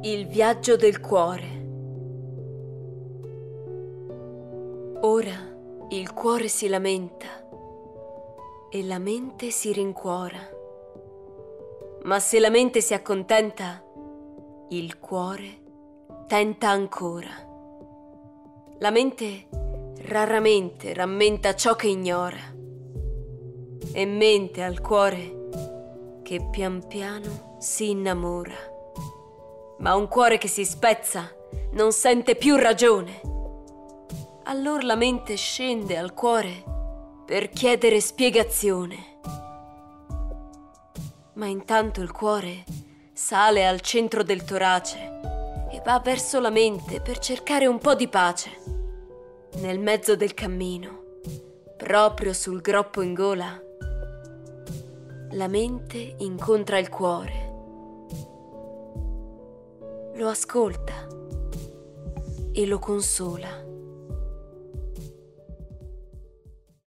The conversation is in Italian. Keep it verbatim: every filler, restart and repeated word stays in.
Il viaggio del cuore. Ora il cuore si lamenta e la mente si rincuora. Ma se la mente si accontenta, il cuore tenta ancora. La mente raramente rammenta ciò che ignora e mente al cuore che pian piano si innamora. Ma un cuore che si spezza non sente più ragione. Allor la mente scende al cuore per chiedere spiegazione. Ma intanto il cuore sale al centro del torace e va verso la mente per cercare un po' di pace. Nel mezzo del cammino, proprio sul groppo in gola, la mente incontra il cuore. Lo ascolta e lo consola.